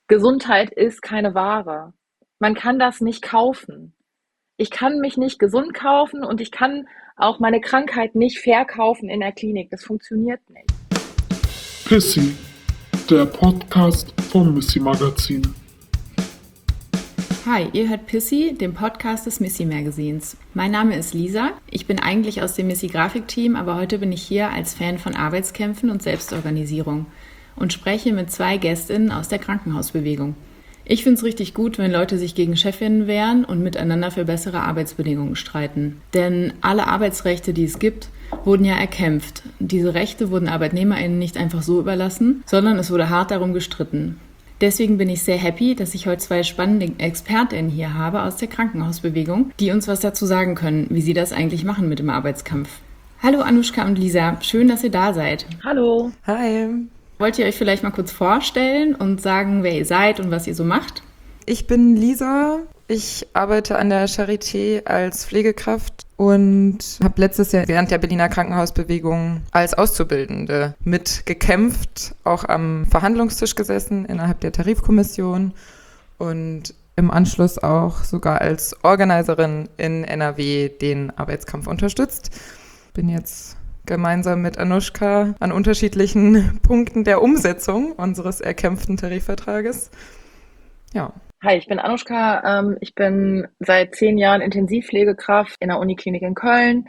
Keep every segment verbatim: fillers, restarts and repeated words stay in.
Gesundheit ist keine Ware. Man kann das nicht kaufen. Ich kann mich nicht gesund kaufen und ich kann auch meine Krankheit nicht verkaufen in der Klinik. Das funktioniert nicht. Pissy, der Podcast vom Missy Magazin. Hi, ihr hört Pissy, den Podcast des Missy Magazins. Mein Name ist Lisa. Ich bin eigentlich aus dem Missy Grafikteam, aber heute bin ich hier als Fan von Arbeitskämpfen und Selbstorganisierung und spreche mit zwei Gästinnen aus der Krankenhausbewegung. Ich finde es richtig gut, wenn Leute sich gegen Chefinnen wehren und miteinander für bessere Arbeitsbedingungen streiten. Denn alle Arbeitsrechte, die es gibt, wurden ja erkämpft. Diese Rechte wurden ArbeitnehmerInnen nicht einfach so überlassen, sondern es wurde hart darum gestritten. Deswegen bin ich sehr happy, dass ich heute zwei spannende ExpertInnen hier habe aus der Krankenhausbewegung, die uns was dazu sagen können, wie sie das eigentlich machen mit dem Arbeitskampf. Hallo Anushka und Lisa, schön, dass ihr da seid. Hallo. Hi. Wollt ihr euch vielleicht mal kurz vorstellen und sagen, wer ihr seid und was ihr so macht? Ich bin Lisa. Ich arbeite an der Charité als Pflegekraft und habe letztes Jahr während der Berliner Krankenhausbewegung als Auszubildende mitgekämpft, auch am Verhandlungstisch gesessen innerhalb der Tarifkommission und im Anschluss auch sogar als Organiserin in N R W den Arbeitskampf unterstützt. Bin jetzt gemeinsam mit Anushka an unterschiedlichen Punkten der Umsetzung unseres erkämpften Tarifvertrages. Ja. Hi, ich bin Anushka. Ähm, ich bin seit zehn Jahren Intensivpflegekraft in der Uniklinik in Köln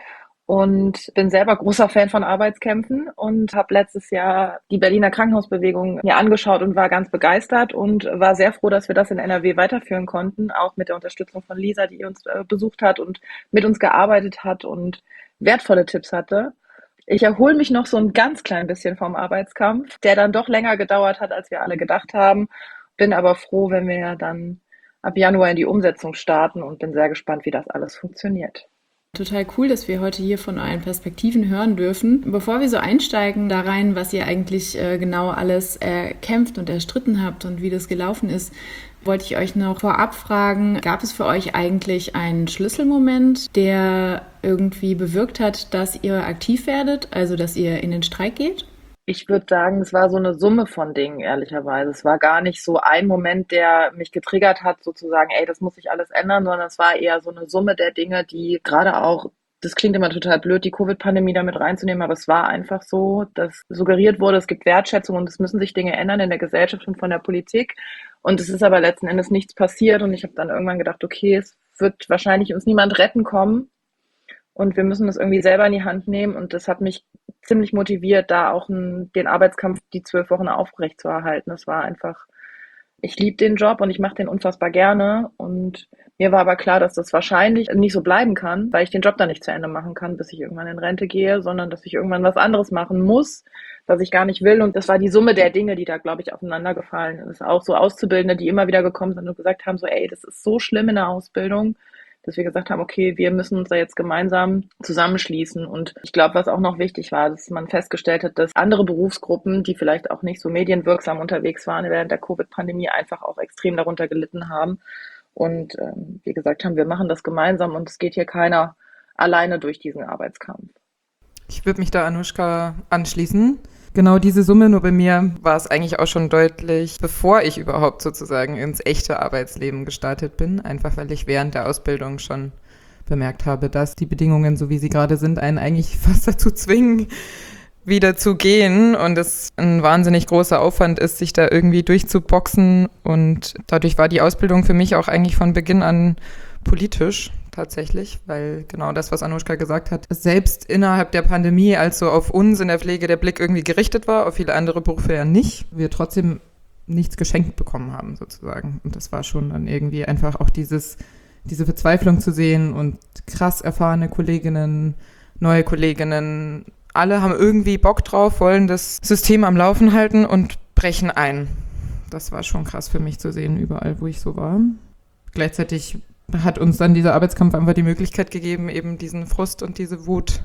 und bin selber großer Fan von Arbeitskämpfen und habe letztes Jahr die Berliner Krankenhausbewegung mir angeschaut und war ganz begeistert und war sehr froh, dass wir das in N R W weiterführen konnten, auch mit der Unterstützung von Lisa, die uns äh, besucht hat und mit uns gearbeitet hat und wertvolle Tipps hatte. Ich erhole mich noch so ein ganz klein bisschen vom Arbeitskampf, der dann doch länger gedauert hat, als wir alle gedacht haben. Bin aber froh, wenn wir ja dann ab Januar in die Umsetzung starten und bin sehr gespannt, wie das alles funktioniert. Total cool, dass wir heute hier von euren Perspektiven hören dürfen. Bevor wir so einsteigen da rein, was ihr eigentlich äh, genau alles erkämpft und erstritten habt und wie das gelaufen ist, wollte ich euch noch vorab fragen, gab es für euch eigentlich einen Schlüsselmoment, der irgendwie bewirkt hat, dass ihr aktiv werdet, also dass ihr in den Streik geht? Ich würde sagen, es war so eine Summe von Dingen, ehrlicherweise. Es war gar nicht so ein Moment, der mich getriggert hat, sozusagen, ey, das muss sich alles ändern, sondern es war eher so eine Summe der Dinge, die gerade auch, das klingt immer total blöd, die Covid-Pandemie damit reinzunehmen, aber es war einfach so, dass suggeriert wurde, es gibt Wertschätzung und es müssen sich Dinge ändern in der Gesellschaft und von der Politik. Und es ist aber letzten Endes nichts passiert und ich habe dann irgendwann gedacht, okay, es wird wahrscheinlich uns niemand retten kommen. Und wir müssen das irgendwie selber in die Hand nehmen. Und das hat mich ziemlich motiviert, da auch einen, den Arbeitskampf die zwölf Wochen aufrecht zu erhalten. Das war einfach, ich liebe den Job und ich mache den unfassbar gerne. Und mir war aber klar, dass das wahrscheinlich nicht so bleiben kann, weil ich den Job dann nicht zu Ende machen kann, bis ich irgendwann in Rente gehe, sondern dass ich irgendwann was anderes machen muss, was ich gar nicht will. Und das war die Summe der Dinge, die da, glaube ich, aufeinander gefallen ist. Auch so Auszubildende, die immer wieder gekommen sind und gesagt haben, so, ey, das ist so schlimm in der Ausbildung, dass wir gesagt haben, okay, wir müssen uns da jetzt gemeinsam zusammenschließen. Und ich glaube, was auch noch wichtig war, dass man festgestellt hat, dass andere Berufsgruppen, die vielleicht auch nicht so medienwirksam unterwegs waren während der Covid-Pandemie, einfach auch extrem darunter gelitten haben. Und ähm, wir gesagt haben, wir machen das gemeinsam und es geht hier keiner alleine durch diesen Arbeitskampf. Ich würde mich da Anushka anschließen. Genau diese Summe, nur bei mir war es eigentlich auch schon deutlich, bevor ich überhaupt sozusagen ins echte Arbeitsleben gestartet bin, einfach weil ich während der Ausbildung schon bemerkt habe, dass die Bedingungen, so wie sie gerade sind, einen eigentlich fast dazu zwingen, wieder zu gehen und es ein wahnsinnig großer Aufwand ist, sich da irgendwie durchzuboxen und dadurch war die Ausbildung für mich auch eigentlich von Beginn an politisch. Tatsächlich, weil genau das, was Anushka gesagt hat, selbst innerhalb der Pandemie, als so auf uns in der Pflege der Blick irgendwie gerichtet war, auf viele andere Berufe ja nicht, wir trotzdem nichts geschenkt bekommen haben sozusagen. Und das war schon dann irgendwie einfach auch dieses, diese Verzweiflung zu sehen und krass erfahrene Kolleginnen, neue Kolleginnen, alle haben irgendwie Bock drauf, wollen das System am Laufen halten und brechen ein. Das war schon krass für mich zu sehen, überall, wo ich so war. Gleichzeitig hat uns dann dieser Arbeitskampf einfach die Möglichkeit gegeben, eben diesen Frust und diese Wut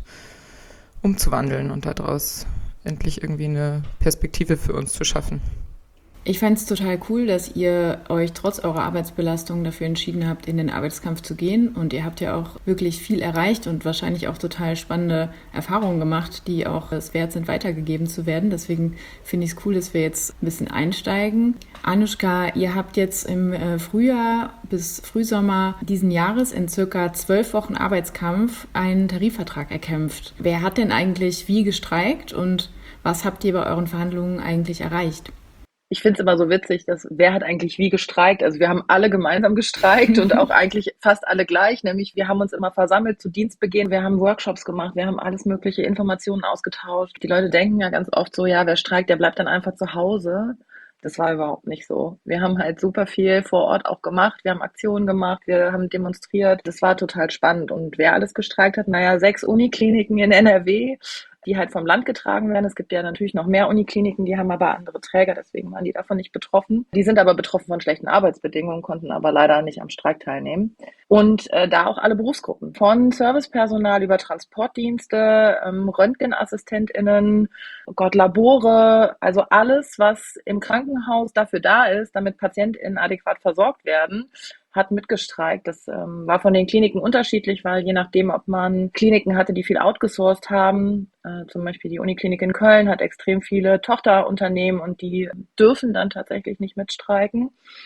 umzuwandeln und daraus endlich irgendwie eine Perspektive für uns zu schaffen. Ich fände es total cool, dass ihr euch trotz eurer Arbeitsbelastung dafür entschieden habt, in den Arbeitskampf zu gehen. Und ihr habt ja auch wirklich viel erreicht und wahrscheinlich auch total spannende Erfahrungen gemacht, die auch es wert sind, weitergegeben zu werden. Deswegen finde ich es cool, dass wir jetzt ein bisschen einsteigen. Anushka, ihr habt jetzt im Frühjahr bis Frühsommer diesen Jahres in circa zwölf Wochen Arbeitskampf einen Tarifvertrag erkämpft. Wer hat denn eigentlich wie gestreikt und was habt ihr bei euren Verhandlungen eigentlich erreicht? Ich finde es immer so witzig, dass wer hat eigentlich wie gestreikt? Also wir haben alle gemeinsam gestreikt und auch eigentlich fast alle gleich, nämlich wir haben uns immer versammelt zu Dienstbeginn, wir haben Workshops gemacht, wir haben alles mögliche Informationen ausgetauscht. Die Leute denken ja ganz oft so, ja, wer streikt, der bleibt dann einfach zu Hause. Das war überhaupt nicht so. Wir haben halt super viel vor Ort auch gemacht, wir haben Aktionen gemacht, wir haben demonstriert. Das war total spannend. Und wer alles gestreikt hat, naja, sechs Unikliniken in N R W, die halt vom Land getragen werden. Es gibt ja natürlich noch mehr Unikliniken, die haben aber andere Träger, deswegen waren die davon nicht betroffen. Die sind aber betroffen von schlechten Arbeitsbedingungen, konnten aber leider nicht am Streik teilnehmen. Und äh, da auch alle Berufsgruppen, von Servicepersonal über Transportdienste, ähm, RöntgenassistentInnen, oh Gott, Labore, also alles, was im Krankenhaus dafür da ist, damit PatientInnen adäquat versorgt werden, hat mitgestreikt. Das ähm, war von den Kliniken unterschiedlich, weil je nachdem, ob man Kliniken hatte, die viel outgesourced haben, äh, zum Beispiel die Uniklinik in Köln hat extrem viele Tochterunternehmen und die dürfen dann tatsächlich nicht mitstreiken.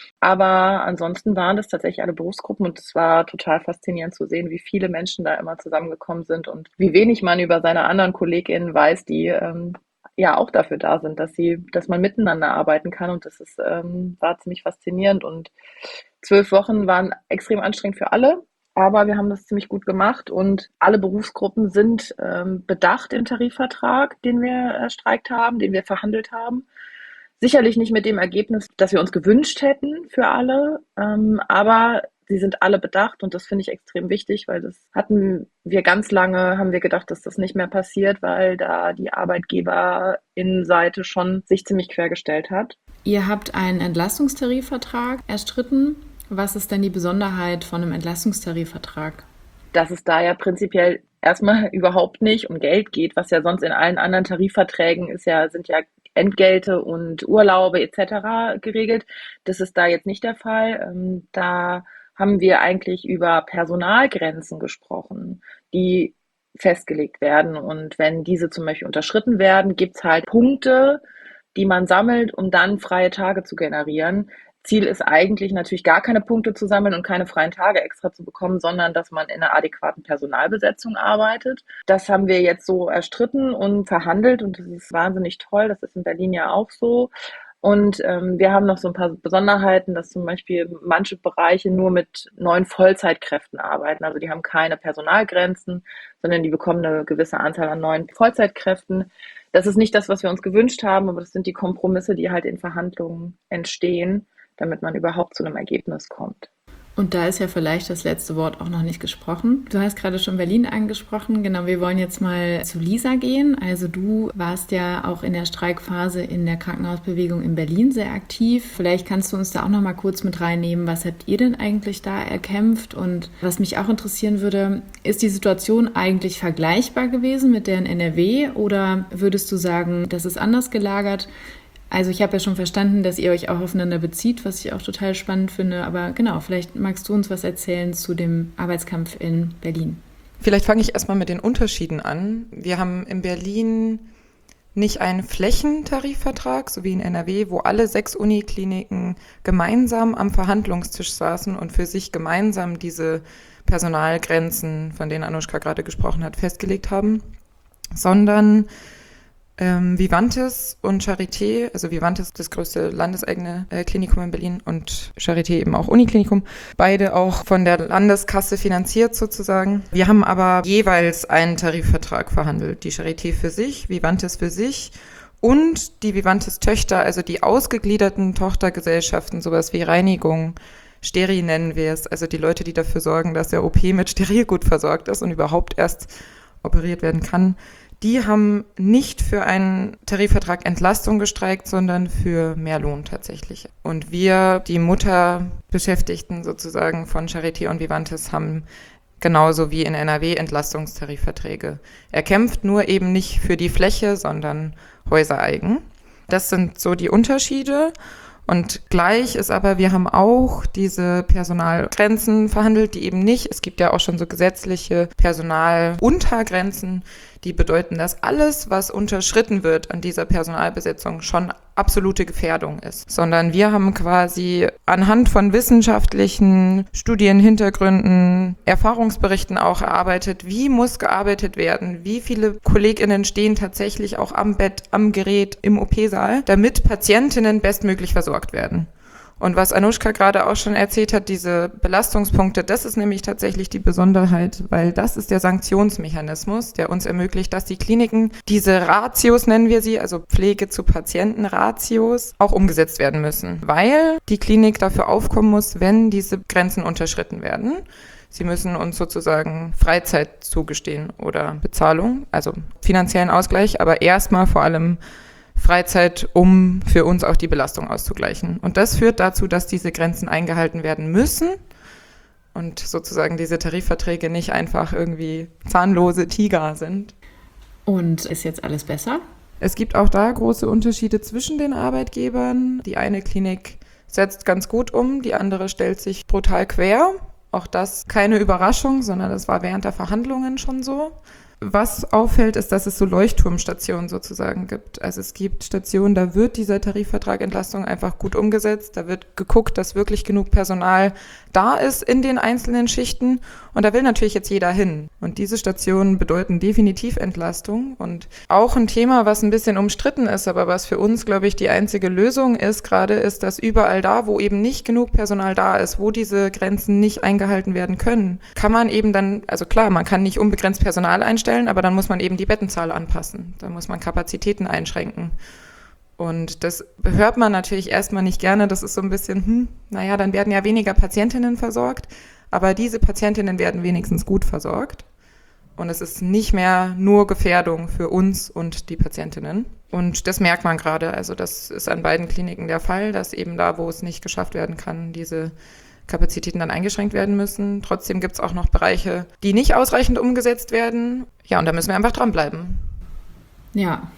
Aber ansonsten waren das tatsächlich alle Berufsgruppen und es war total faszinierend zu sehen, wie viele Menschen da immer zusammengekommen sind und wie wenig man über seine anderen KollegInnen weiß, die ähm, ja auch dafür da sind, dass sie, dass man miteinander arbeiten kann und das ist, ähm, war ziemlich faszinierend und zwölf Wochen waren extrem anstrengend für alle, aber wir haben das ziemlich gut gemacht und alle Berufsgruppen sind ähm, bedacht im Tarifvertrag, den wir erstreikt haben, den wir verhandelt haben. Sicherlich nicht mit dem Ergebnis, das wir uns gewünscht hätten für alle, ähm, aber sie sind alle bedacht und das finde ich extrem wichtig, weil das hatten wir ganz lange, haben wir gedacht, dass das nicht mehr passiert, weil da die Arbeitgeberinnenseite schon sich ziemlich quergestellt hat. Ihr habt einen Entlastungstarifvertrag erstritten. Was ist denn die Besonderheit von einem Entlastungstarifvertrag? Dass es da ja prinzipiell erstmal überhaupt nicht um Geld geht, was ja sonst in allen anderen Tarifverträgen ist ja, sind ja Entgelte und Urlaube et cetera geregelt. Das ist da jetzt nicht der Fall. Ähm, da haben wir eigentlich über Personalgrenzen gesprochen, die festgelegt werden. Und wenn diese zum Beispiel unterschritten werden, gibt es halt Punkte, die man sammelt, um dann freie Tage zu generieren. Ziel ist eigentlich natürlich gar keine Punkte zu sammeln und keine freien Tage extra zu bekommen, sondern dass man in einer adäquaten Personalbesetzung arbeitet. Das haben wir jetzt so erstritten und verhandelt und das ist wahnsinnig toll. Das ist in Berlin ja auch so. Und ähm, wir haben noch so ein paar Besonderheiten, dass zum Beispiel manche Bereiche nur mit neun Vollzeitkräften arbeiten. Also die haben keine Personalgrenzen, sondern die bekommen eine gewisse Anzahl an neuen Vollzeitkräften. Das ist nicht das, was wir uns gewünscht haben, aber das sind die Kompromisse, die halt in Verhandlungen entstehen, damit man überhaupt zu einem Ergebnis kommt. Und da ist ja vielleicht das letzte Wort auch noch nicht gesprochen. Du hast gerade schon Berlin angesprochen. Genau, wir wollen jetzt mal zu Lisa gehen. Also du warst ja auch in der Streikphase in der Krankenhausbewegung in Berlin sehr aktiv. Vielleicht kannst du uns da auch noch mal kurz mit reinnehmen. Was habt ihr denn eigentlich da erkämpft? Und was mich auch interessieren würde, ist die Situation eigentlich vergleichbar gewesen mit der in N R W? Oder würdest du sagen, das ist anders gelagert? Also ich habe ja schon verstanden, dass ihr euch auch aufeinander bezieht, was ich auch total spannend finde. Aber genau, vielleicht magst du uns was erzählen zu dem Arbeitskampf in Berlin. Vielleicht fange ich erstmal mit den Unterschieden an. Wir haben in Berlin nicht einen Flächentarifvertrag, so wie in N R W, wo alle sechs Unikliniken gemeinsam am Verhandlungstisch saßen und für sich gemeinsam diese Personalgrenzen, von denen Anushka gerade gesprochen hat, festgelegt haben, sondern Ähm, Vivantes und Charité, also Vivantes das größte landeseigene äh, Klinikum in Berlin und Charité eben auch Uniklinikum, beide auch von der Landeskasse finanziert sozusagen. Wir haben aber jeweils einen Tarifvertrag verhandelt, die Charité für sich, Vivantes für sich und die Vivantes Töchter, also die ausgegliederten Tochtergesellschaften, sowas wie Reinigung, Steri nennen wir es, also die Leute, die dafür sorgen, dass der O P mit Sterilgut versorgt ist und überhaupt erst operiert werden kann. Die haben nicht für einen Tarifvertrag Entlastung gestreikt, sondern für mehr Lohn tatsächlich. Und wir, die Mutterbeschäftigten sozusagen von Charité und Vivantes, haben genauso wie in N R W Entlastungstarifverträge erkämpft, nur eben nicht für die Fläche, sondern häusereigen. Das sind so die Unterschiede. Und gleich ist aber, wir haben auch diese Personalgrenzen verhandelt, die eben nicht, es gibt ja auch schon so gesetzliche Personaluntergrenzen, die bedeuten, dass alles, was unterschritten wird an dieser Personalbesetzung, schon absolute Gefährdung ist. Sondern wir haben quasi anhand von wissenschaftlichen Studien, Hintergründen, Erfahrungsberichten auch erarbeitet, wie muss gearbeitet werden, wie viele KollegInnen stehen tatsächlich auch am Bett, am Gerät, im O P-Saal, damit Patientinnen bestmöglich versorgt werden. Und was Anushka gerade auch schon erzählt hat, diese Belastungspunkte, das ist nämlich tatsächlich die Besonderheit, weil das ist der Sanktionsmechanismus, der uns ermöglicht, dass die Kliniken diese Ratios, nennen wir sie, also Pflege zu Patienten-Ratios, auch umgesetzt werden müssen, weil die Klinik dafür aufkommen muss, wenn diese Grenzen unterschritten werden. Sie müssen uns sozusagen Freizeit zugestehen oder Bezahlung, also finanziellen Ausgleich, aber erstmal vor allem Freizeit, um für uns auch die Belastung auszugleichen. Und das führt dazu, dass diese Grenzen eingehalten werden müssen und sozusagen diese Tarifverträge nicht einfach irgendwie zahnlose Tiger sind. Und ist jetzt alles besser? Es gibt auch da große Unterschiede zwischen den Arbeitgebern. Die eine Klinik setzt ganz gut um, die andere stellt sich brutal quer. Auch das keine Überraschung, sondern das war während der Verhandlungen schon so. Was auffällt, ist, dass es so Leuchtturmstationen sozusagen gibt. Also es gibt Stationen, da wird dieser Tarifvertrag Entlastung einfach gut umgesetzt. Da wird geguckt, dass wirklich genug Personal da ist in den einzelnen Schichten. Und da will natürlich jetzt jeder hin. Und diese Stationen bedeuten definitiv Entlastung. Und auch ein Thema, was ein bisschen umstritten ist, aber was für uns, glaube ich, die einzige Lösung ist gerade, ist, dass überall da, wo eben nicht genug Personal da ist, wo diese Grenzen nicht eingehalten werden können, kann man eben dann, also klar, man kann nicht unbegrenzt Personal einstellen, aber dann muss man eben die Bettenzahl anpassen. Da muss man Kapazitäten einschränken. Und das hört man natürlich erstmal nicht gerne. Das ist so ein bisschen, hm, naja, dann werden ja weniger Patientinnen versorgt. Aber diese Patientinnen werden wenigstens gut versorgt. Und es ist nicht mehr nur Gefährdung für uns und die Patientinnen. Und das merkt man gerade. Also das ist an beiden Kliniken der Fall, dass eben da, wo es nicht geschafft werden kann, diese Kapazitäten dann eingeschränkt werden müssen. Trotzdem gibt es auch noch Bereiche, die nicht ausreichend umgesetzt werden. Ja, und da müssen wir einfach dranbleiben. Ja,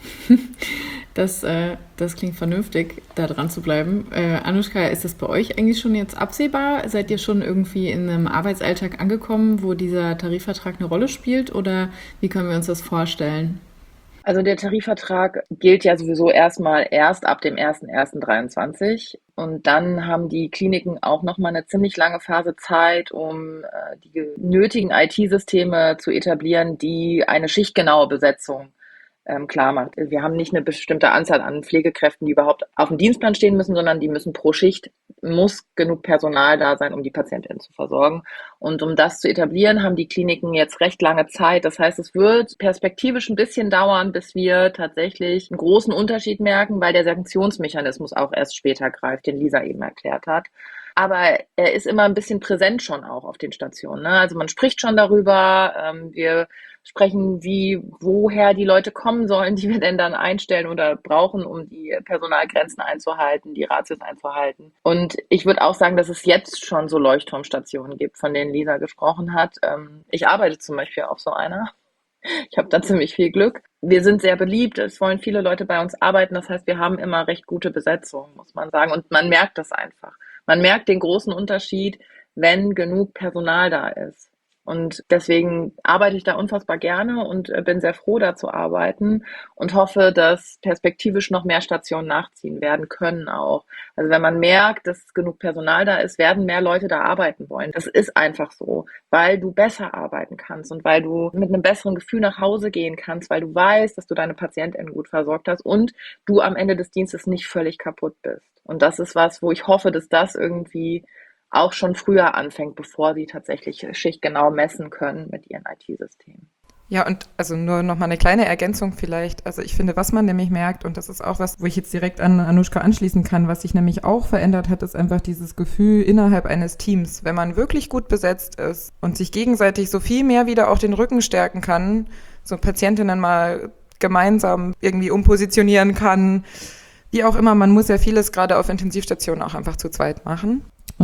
das, äh, das klingt vernünftig, da dran zu bleiben. Äh, Anushka, ist das bei euch eigentlich schon jetzt absehbar? Seid ihr schon irgendwie in einem Arbeitsalltag angekommen, wo dieser Tarifvertrag eine Rolle spielt? Oder wie können wir uns das vorstellen? Also der Tarifvertrag gilt ja sowieso erstmal erst ab dem erster erster dreiundzwanzig und dann haben die Kliniken auch nochmal eine ziemlich lange Phase Zeit, um äh, die nötigen I T-Systeme zu etablieren, die eine schichtgenaue Besetzung ähm, klar macht. Wir haben nicht eine bestimmte Anzahl an Pflegekräften, die überhaupt auf dem Dienstplan stehen müssen, sondern die müssen pro Schicht, muss genug Personal da sein, um die Patientinnen zu versorgen. Und um das zu etablieren, haben die Kliniken jetzt recht lange Zeit. Das heißt, es wird perspektivisch ein bisschen dauern, bis wir tatsächlich einen großen Unterschied merken, weil der Sanktionsmechanismus auch erst später greift, den Lisa eben erklärt hat. Aber er ist immer ein bisschen präsent schon auch auf den Stationen, ne? Also man spricht schon darüber, ähm, wir sprechen, wie, woher die Leute kommen sollen, die wir denn dann einstellen oder brauchen, um die Personalgrenzen einzuhalten, die Ratios einzuhalten. Und ich würde auch sagen, dass es jetzt schon so Leuchtturmstationen gibt, von denen Lisa gesprochen hat. Ähm, ich arbeite zum Beispiel auf so einer. Ich habe da ziemlich viel Glück. Wir sind sehr beliebt, es wollen viele Leute bei uns arbeiten. Das heißt, wir haben immer recht gute Besetzung, muss man sagen. Und man merkt das einfach. Man merkt den großen Unterschied, wenn genug Personal da ist. Und deswegen arbeite ich da unfassbar gerne und bin sehr froh, da zu arbeiten und hoffe, dass perspektivisch noch mehr Stationen nachziehen werden können auch. Also wenn man merkt, dass genug Personal da ist, werden mehr Leute da arbeiten wollen. Das ist einfach so, weil du besser arbeiten kannst und weil du mit einem besseren Gefühl nach Hause gehen kannst, weil du weißt, dass du deine PatientInnen gut versorgt hast und du am Ende des Dienstes nicht völlig kaputt bist. Und das ist was, wo ich hoffe, dass das irgendwie auch schon früher anfängt, bevor sie tatsächlich schichtgenau messen können mit ihren I T-Systemen. Ja, und also nur noch mal eine kleine Ergänzung vielleicht. Also ich finde, was man nämlich merkt, und das ist auch was, wo ich jetzt direkt an Anushka anschließen kann, was sich nämlich auch verändert hat, ist einfach dieses Gefühl innerhalb eines Teams. Wenn man wirklich gut besetzt ist und sich gegenseitig so viel mehr wieder auch den Rücken stärken kann, so Patientinnen mal gemeinsam irgendwie umpositionieren kann, wie auch immer, man muss ja vieles gerade auf Intensivstationen auch einfach zu zweit machen. Und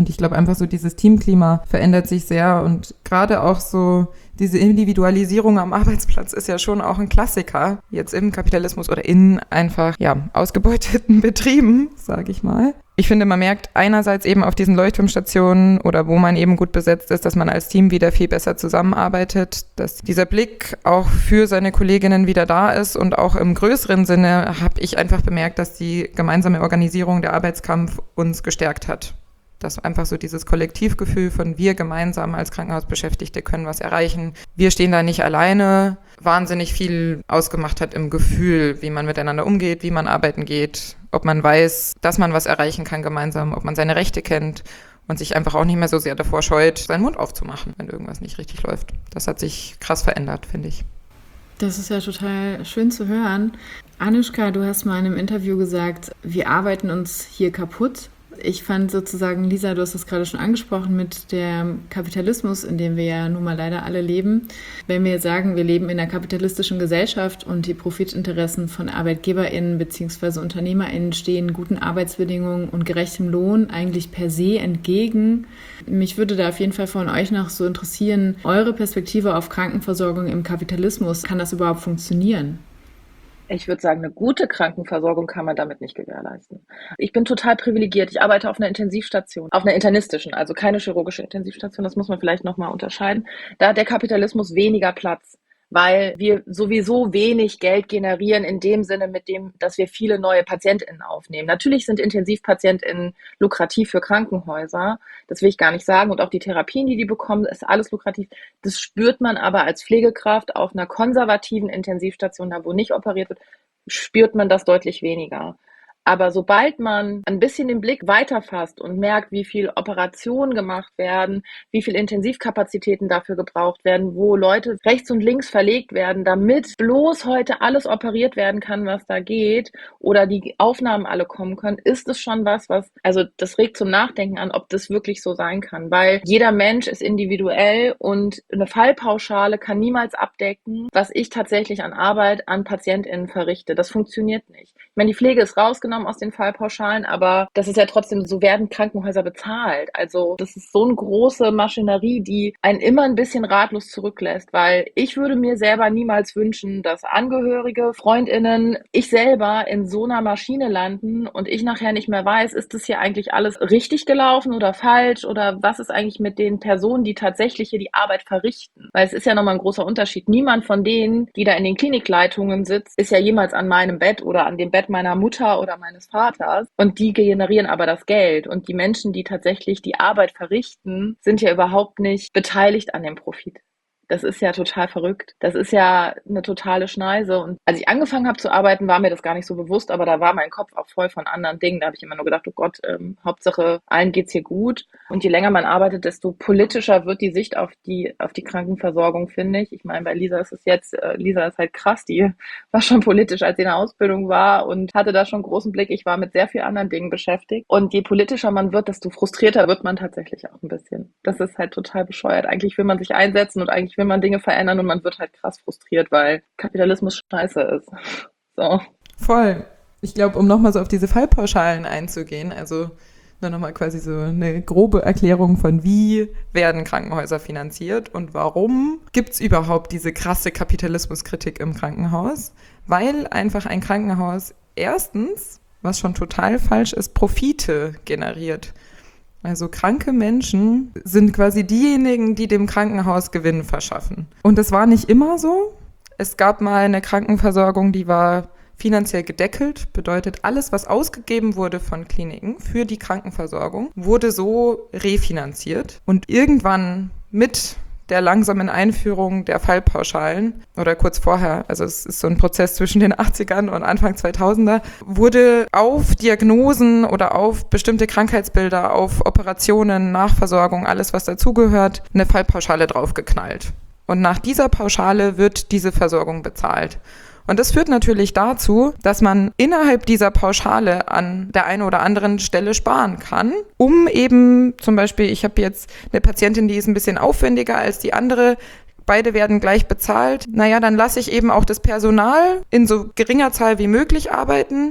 Und ich glaube einfach so, dieses Teamklima verändert sich sehr und gerade auch so diese Individualisierung am Arbeitsplatz ist ja schon auch ein Klassiker, jetzt im Kapitalismus oder in einfach, ja, ausgebeuteten Betrieben, sage ich mal. Ich finde, man merkt einerseits eben auf diesen Leuchtturmstationen oder wo man eben gut besetzt ist, dass man als Team wieder viel besser zusammenarbeitet, dass dieser Blick auch für seine Kolleginnen wieder da ist und auch im größeren Sinne habe ich einfach bemerkt, dass die gemeinsame Organisierung der Arbeitskampf uns gestärkt hat. Dass einfach so dieses Kollektivgefühl von wir gemeinsam als Krankenhausbeschäftigte können was erreichen. Wir stehen da nicht alleine, wahnsinnig viel ausgemacht hat im Gefühl, wie man miteinander umgeht, wie man arbeiten geht, ob man weiß, dass man was erreichen kann gemeinsam, ob man seine Rechte kennt und sich einfach auch nicht mehr so sehr davor scheut, seinen Mund aufzumachen, wenn irgendwas nicht richtig läuft. Das hat sich krass verändert, finde ich. Das ist ja total schön zu hören. Anushka, du hast mal in einem Interview gesagt, wir arbeiten uns hier kaputt. Ich fand sozusagen, Lisa, du hast das gerade schon angesprochen mit dem Kapitalismus, in dem wir ja nun mal leider alle leben. Wenn wir jetzt sagen, wir leben in einer kapitalistischen Gesellschaft und die Profitinteressen von ArbeitgeberInnen bzw. UnternehmerInnen stehen guten Arbeitsbedingungen und gerechtem Lohn eigentlich per se entgegen. Mich würde da auf jeden Fall von euch noch so interessieren, eure Perspektive auf Krankenversorgung im Kapitalismus. Kann das überhaupt funktionieren? Ich würde sagen, eine gute Krankenversorgung kann man damit nicht gewährleisten. Ich bin total privilegiert. Ich arbeite auf einer Intensivstation, auf einer internistischen, also keine chirurgische Intensivstation. Das muss man vielleicht nochmal unterscheiden. Da hat der Kapitalismus weniger Platz, weil wir sowieso wenig Geld generieren in dem Sinne, mit dem, dass wir viele neue PatientInnen aufnehmen. Natürlich sind IntensivpatientInnen lukrativ für Krankenhäuser. Das will ich gar nicht sagen. Und auch die Therapien, die die bekommen, ist alles lukrativ. Das spürt man aber als Pflegekraft auf einer konservativen Intensivstation, da wo nicht operiert wird, spürt man das deutlich weniger. Aber sobald man ein bisschen den Blick weiterfasst und merkt, wie viel Operationen gemacht werden, wie viel Intensivkapazitäten dafür gebraucht werden, wo Leute rechts und links verlegt werden, damit bloß heute alles operiert werden kann, was da geht, oder die Aufnahmen alle kommen können, ist es schon was, was, also das regt zum Nachdenken an, ob das wirklich so sein kann, weil jeder Mensch ist individuell und eine Fallpauschale kann niemals abdecken, was ich tatsächlich an Arbeit an PatientInnen verrichte. Das funktioniert nicht. Ich meine, die Pflege ist rausgenommen aus den Fallpauschalen, aber das ist ja trotzdem, so werden Krankenhäuser bezahlt. Also das ist so eine große Maschinerie, die einen immer ein bisschen ratlos zurücklässt, weil ich würde mir selber niemals wünschen, dass Angehörige, FreundInnen, ich selber in so einer Maschine landen und ich nachher nicht mehr weiß, ist das hier eigentlich alles richtig gelaufen oder falsch oder was ist eigentlich mit den Personen, die tatsächlich hier die Arbeit verrichten? Weil es ist ja nochmal ein großer Unterschied. Niemand von denen, die da in den Klinikleitungen sitzt, ist ja jemals an meinem Bett oder an dem Bett meiner Mutter oder meines Vaters und die generieren aber das Geld und die Menschen, die tatsächlich die Arbeit verrichten, sind ja überhaupt nicht beteiligt an dem Profit. Das ist ja total verrückt. Das ist ja eine totale Schneise. Und als ich angefangen habe zu arbeiten, war mir das gar nicht so bewusst, aber da war mein Kopf auch voll von anderen Dingen. Da habe ich immer nur gedacht, oh Gott, ähm, Hauptsache allen geht's hier gut. Und je länger man arbeitet, desto politischer wird die Sicht auf die auf die Krankenversorgung, finde ich. Ich meine, bei Lisa ist es jetzt, äh, Lisa ist halt krass, die war schon politisch, als sie in der Ausbildung war und hatte da schon großen Blick. Ich war mit sehr vielen anderen Dingen beschäftigt. Und je politischer man wird, desto frustrierter wird man tatsächlich auch ein bisschen. Das ist halt total bescheuert. Eigentlich will man sich einsetzen und eigentlich will man Dinge verändern und man wird halt krass frustriert, weil Kapitalismus scheiße ist. So. Voll. Ich glaube, um nochmal so auf diese Fallpauschalen einzugehen, also nur nochmal quasi so eine grobe Erklärung von wie werden Krankenhäuser finanziert und warum gibt es überhaupt diese krasse Kapitalismuskritik im Krankenhaus? Weil einfach ein Krankenhaus erstens, was schon total falsch ist, Profite generiert. Also kranke Menschen sind quasi diejenigen, die dem Krankenhaus Gewinn verschaffen. Und das war nicht immer so. Es gab mal eine Krankenversorgung, die war finanziell gedeckelt. Bedeutet, alles, was ausgegeben wurde von Kliniken für die Krankenversorgung, wurde so refinanziert. Und irgendwann mit der langsamen Einführung der Fallpauschalen oder kurz vorher, also es ist so ein Prozess zwischen den achtzigern und Anfang zweitausender, wurde auf Diagnosen oder auf bestimmte Krankheitsbilder, auf Operationen, Nachversorgung, alles was dazugehört, eine Fallpauschale draufgeknallt. Und nach dieser Pauschale wird diese Versorgung bezahlt. Und das führt natürlich dazu, dass man innerhalb dieser Pauschale an der einen oder anderen Stelle sparen kann, um eben zum Beispiel, ich habe jetzt eine Patientin, die ist ein bisschen aufwendiger als die andere, beide werden gleich bezahlt. Naja, dann lasse ich eben auch das Personal in so geringer Zahl wie möglich arbeiten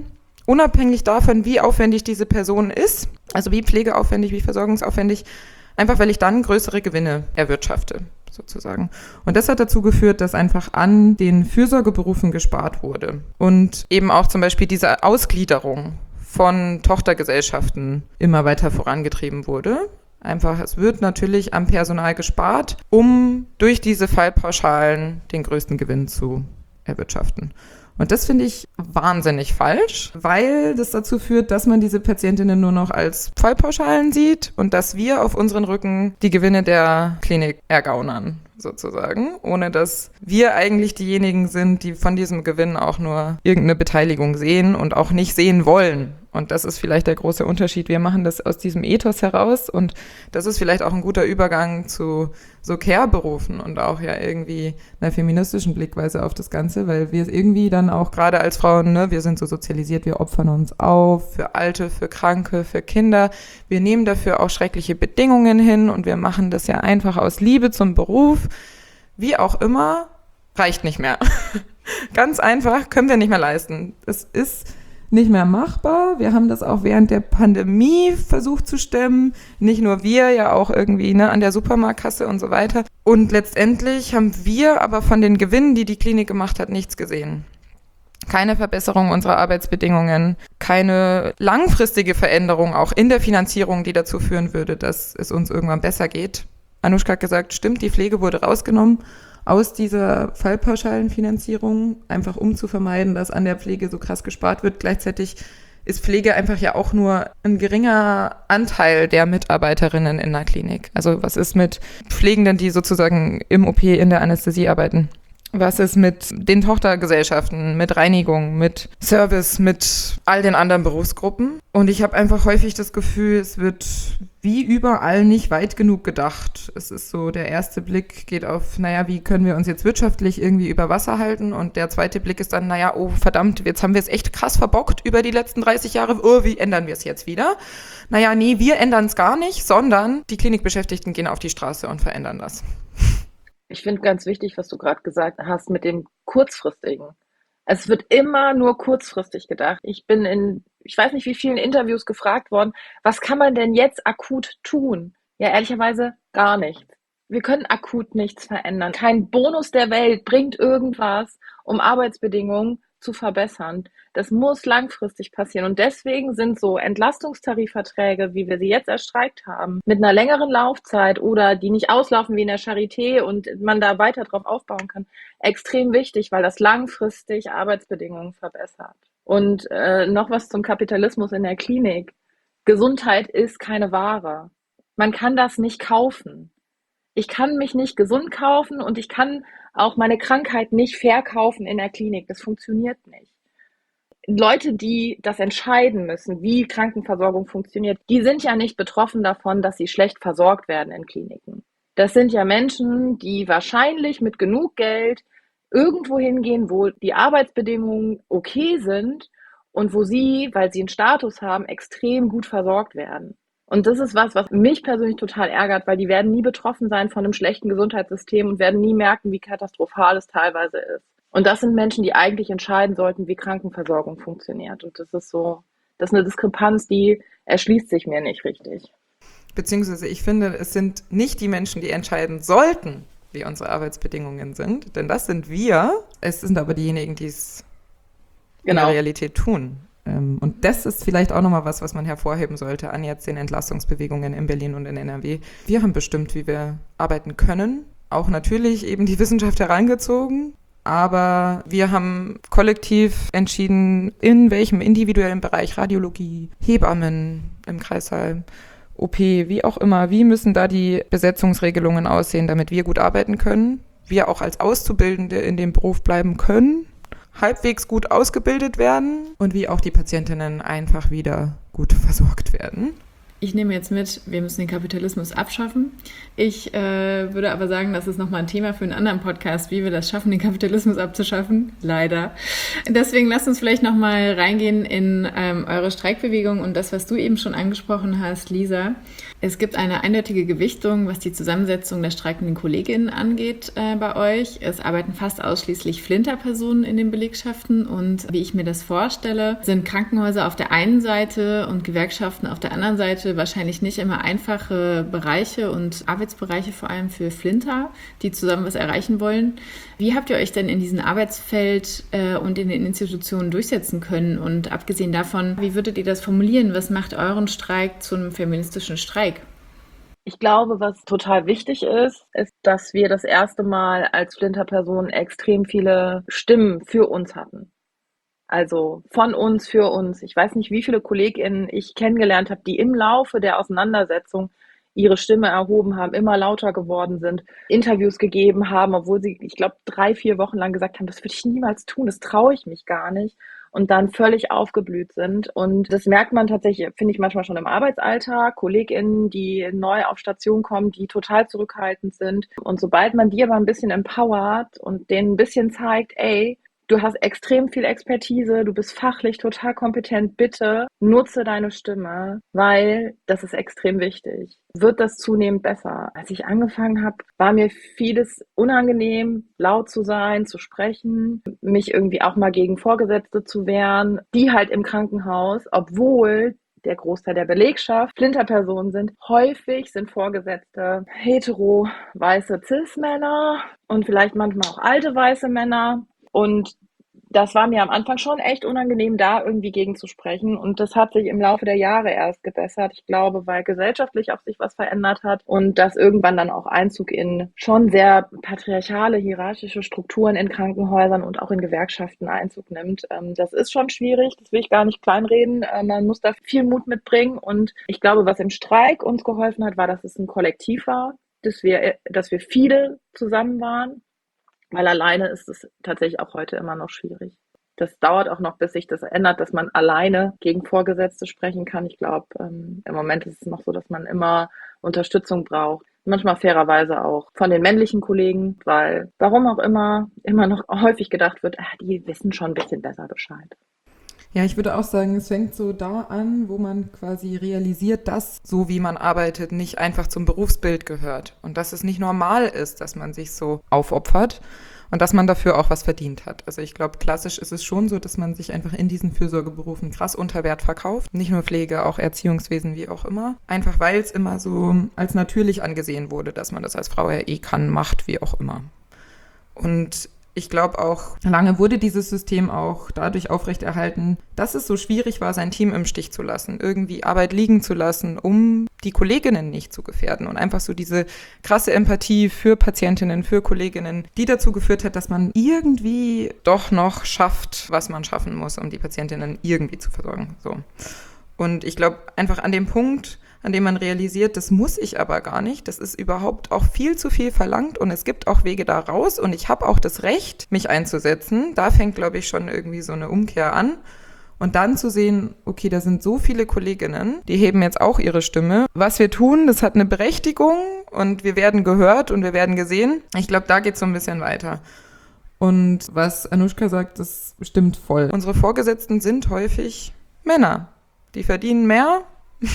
unabhängig davon, wie aufwendig diese Person ist, also wie pflegeaufwendig, wie versorgungsaufwendig, einfach weil ich dann größere Gewinne erwirtschafte, sozusagen. Und das hat dazu geführt, dass einfach an den Fürsorgeberufen gespart wurde. Und eben auch zum Beispiel diese Ausgliederung von Tochtergesellschaften immer weiter vorangetrieben wurde. Einfach, es wird natürlich am Personal gespart, um durch diese Fallpauschalen den größten Gewinn zu erwirtschaften. Und das finde ich wahnsinnig falsch, weil das dazu führt, dass man diese Patientinnen nur noch als Fallpauschalen sieht und dass wir auf unseren Rücken die Gewinne der Klinik ergaunern, sozusagen, ohne dass wir eigentlich diejenigen sind, die von diesem Gewinn auch nur irgendeine Beteiligung sehen und auch nicht sehen wollen. Und das ist vielleicht der große Unterschied. Wir machen das aus diesem Ethos heraus und das ist vielleicht auch ein guter Übergang zu so Care-Berufen und auch ja irgendwie einer feministischen Blickweise auf das Ganze, weil wir irgendwie dann auch gerade als Frauen, ne, wir sind so sozialisiert, wir opfern uns auf für Alte, für Kranke, für Kinder. Wir nehmen dafür auch schreckliche Bedingungen hin und wir machen das ja einfach aus Liebe zum Beruf. Wie auch immer, reicht nicht mehr. Ganz einfach, können wir nicht mehr leisten. Es ist nicht mehr machbar. Wir haben das auch während der Pandemie versucht zu stemmen. Nicht nur wir, ja auch irgendwie ne, an der Supermarktkasse und so weiter. Und letztendlich haben wir aber von den Gewinnen, die die Klinik gemacht hat, nichts gesehen. Keine Verbesserung unserer Arbeitsbedingungen, keine langfristige Veränderung auch in der Finanzierung, die dazu führen würde, dass es uns irgendwann besser geht. Anushka hat gesagt, stimmt, die Pflege wurde rausgenommen aus dieser Fallpauschalenfinanzierung, einfach um zu vermeiden, dass an der Pflege so krass gespart wird. Gleichzeitig ist Pflege einfach ja auch nur ein geringer Anteil der Mitarbeiterinnen in der Klinik. Also was ist mit Pflegenden, die sozusagen im O P in der Anästhesie arbeiten? Was ist mit den Tochtergesellschaften, mit Reinigung, mit Service, mit all den anderen Berufsgruppen? Und ich habe einfach häufig das Gefühl, es wird wie überall nicht weit genug gedacht. Es ist so, der erste Blick geht auf, naja, wie können wir uns jetzt wirtschaftlich irgendwie über Wasser halten? Und der zweite Blick ist dann, naja, oh verdammt, jetzt haben wir es echt krass verbockt über die letzten dreißig Jahre. Oh, wie ändern wir es jetzt wieder? Naja, nee, wir ändern es gar nicht, sondern die Klinikbeschäftigten gehen auf die Straße und verändern das. Ich finde ganz wichtig, was du gerade gesagt hast mit dem Kurzfristigen. Es wird immer nur kurzfristig gedacht. Ich bin in, ich weiß nicht wie vielen Interviews gefragt worden, was kann man denn jetzt akut tun? Ja, ehrlicherweise gar nichts. Wir können akut nichts verändern. Kein Bonus der Welt bringt irgendwas, um Arbeitsbedingungen zu verbessern. Das muss langfristig passieren. Und deswegen sind so Entlastungstarifverträge, wie wir sie jetzt erstreikt haben, mit einer längeren Laufzeit oder die nicht auslaufen wie in der Charité und man da weiter drauf aufbauen kann, extrem wichtig, weil das langfristig Arbeitsbedingungen verbessert. Und äh, noch was zum Kapitalismus in der Klinik. Gesundheit ist keine Ware. Man kann das nicht kaufen. Ich kann mich nicht gesund kaufen und ich kann auch meine Krankheit nicht verkaufen in der Klinik. Das funktioniert nicht. Leute, die das entscheiden müssen, wie Krankenversorgung funktioniert, die sind ja nicht betroffen davon, dass sie schlecht versorgt werden in Kliniken. Das sind ja Menschen, die wahrscheinlich mit genug Geld irgendwo hingehen, wo die Arbeitsbedingungen okay sind und wo sie, weil sie einen Status haben, extrem gut versorgt werden. Und das ist was, was mich persönlich total ärgert, weil die werden nie betroffen sein von einem schlechten Gesundheitssystem und werden nie merken, wie katastrophal es teilweise ist. Und das sind Menschen, die eigentlich entscheiden sollten, wie Krankenversorgung funktioniert. Und das ist so, das ist eine Diskrepanz, die erschließt sich mir nicht richtig. Beziehungsweise ich finde, es sind nicht die Menschen, die entscheiden sollten, wie unsere Arbeitsbedingungen sind. Denn das sind wir. Es sind aber diejenigen, die es genau in der Realität tun. Und das ist vielleicht auch nochmal was, was man hervorheben sollte an jetzt den Entlastungsbewegungen in Berlin und in N R W. Wir haben bestimmt, wie wir arbeiten können. Auch natürlich eben die Wissenschaft herangezogen. Aber wir haben kollektiv entschieden, in welchem individuellen Bereich, Radiologie, Hebammen im Kreissaal, O P, wie auch immer, wie müssen da die Besetzungsregelungen aussehen, damit wir gut arbeiten können, wir auch als Auszubildende in dem Beruf bleiben können, halbwegs gut ausgebildet werden und wie auch die Patientinnen einfach wieder gut versorgt werden. Ich nehme jetzt mit, wir müssen den Kapitalismus abschaffen. Ich äh, würde aber sagen, das ist nochmal ein Thema für einen anderen Podcast, wie wir das schaffen, den Kapitalismus abzuschaffen. Leider. Deswegen lasst uns vielleicht nochmal reingehen in ähm, eure Streikbewegung und das, was du eben schon angesprochen hast, Lisa. Es gibt eine eindeutige Gewichtung, was die Zusammensetzung der streikenden KollegInnen angeht äh, bei euch. Es arbeiten fast ausschließlich Flinterpersonen in den Belegschaften und wie ich mir das vorstelle, sind Krankenhäuser auf der einen Seite und Gewerkschaften auf der anderen Seite wahrscheinlich nicht immer einfache Bereiche und Arbeitsbereiche, vor allem für Flinter, die zusammen was erreichen wollen. Wie habt ihr euch denn in diesem Arbeitsfeld äh, und in den Institutionen durchsetzen können? Und abgesehen davon, wie würdet ihr das formulieren? Was macht euren Streik zu einem feministischen Streik? Ich glaube, was total wichtig ist, ist, dass wir das erste Mal als Flinterpersonen extrem viele Stimmen für uns hatten. Also von uns, für uns. Ich weiß nicht, wie viele KollegInnen ich kennengelernt habe, die im Laufe der Auseinandersetzung ihre Stimme erhoben haben, immer lauter geworden sind, Interviews gegeben haben, obwohl sie, ich glaube, drei, vier Wochen lang gesagt haben, das würde ich niemals tun, das traue ich mich gar nicht. Und dann völlig aufgeblüht sind. Und das merkt man tatsächlich, finde ich, manchmal schon im Arbeitsalltag. KollegInnen, die neu auf Station kommen, die total zurückhaltend sind. Und sobald man die aber ein bisschen empowert und denen ein bisschen zeigt, ey, du hast extrem viel Expertise, du bist fachlich total kompetent, bitte nutze deine Stimme, weil das ist extrem wichtig. Wird das zunehmend besser. Als ich angefangen habe, war mir vieles unangenehm, laut zu sein, zu sprechen, mich irgendwie auch mal gegen Vorgesetzte zu wehren, die halt im Krankenhaus, obwohl der Großteil der Belegschaft Flinterpersonen sind. Häufig sind Vorgesetzte hetero, weiße Cis-Männer und vielleicht manchmal auch alte weiße Männer. Und das war mir am Anfang schon echt unangenehm, da irgendwie gegen zu sprechen. Und das hat sich im Laufe der Jahre erst gebessert. Ich glaube, weil gesellschaftlich auch sich was verändert hat und das irgendwann dann auch Einzug in schon sehr patriarchale, hierarchische Strukturen in Krankenhäusern und auch in Gewerkschaften Einzug nimmt. Das ist schon schwierig, das will ich gar nicht kleinreden. Man muss da viel Mut mitbringen. Und ich glaube, was im Streik uns geholfen hat, war, dass es ein Kollektiv war, dass wir, dass wir viele zusammen waren. Weil alleine ist es tatsächlich auch heute immer noch schwierig. Das dauert auch noch, bis sich das ändert, dass man alleine gegen Vorgesetzte sprechen kann. Ich glaube, ähm, im Moment ist es noch so, dass man immer Unterstützung braucht. Manchmal fairerweise auch von den männlichen Kollegen, weil warum auch immer immer noch häufig gedacht wird, ah, die wissen schon ein bisschen besser Bescheid. Ja, ich würde auch sagen, es fängt so da an, wo man quasi realisiert, dass so wie man arbeitet, nicht einfach zum Berufsbild gehört und dass es nicht normal ist, dass man sich so aufopfert und dass man dafür auch was verdient hat. Also ich glaube, klassisch ist es schon so, dass man sich einfach in diesen Fürsorgeberufen krass unter Wert verkauft. Nicht nur Pflege, auch Erziehungswesen, wie auch immer. Einfach weil es immer so als natürlich angesehen wurde, dass man das als Frau ja eh kann, macht, wie auch immer. Und ich glaube auch, lange wurde dieses System auch dadurch aufrechterhalten, dass es so schwierig war, sein Team im Stich zu lassen, irgendwie Arbeit liegen zu lassen, um die Kolleginnen nicht zu gefährden und einfach so diese krasse Empathie für Patientinnen, für Kolleginnen, die dazu geführt hat, dass man irgendwie doch noch schafft, was man schaffen muss, um die Patientinnen irgendwie zu versorgen. So. Und ich glaube, einfach an dem Punkt, an dem man realisiert, das muss ich aber gar nicht, das ist überhaupt auch viel zu viel verlangt und es gibt auch Wege da raus und ich habe auch das Recht, mich einzusetzen. Da fängt, glaube ich, schon irgendwie so eine Umkehr an. Und dann zu sehen, okay, da sind so viele Kolleginnen, die heben jetzt auch ihre Stimme. Was wir tun, das hat eine Berechtigung und wir werden gehört und wir werden gesehen. Ich glaube, da geht es so ein bisschen weiter. Und was Anushka sagt, das stimmt voll. Unsere Vorgesetzten sind häufig Männer. Die verdienen mehr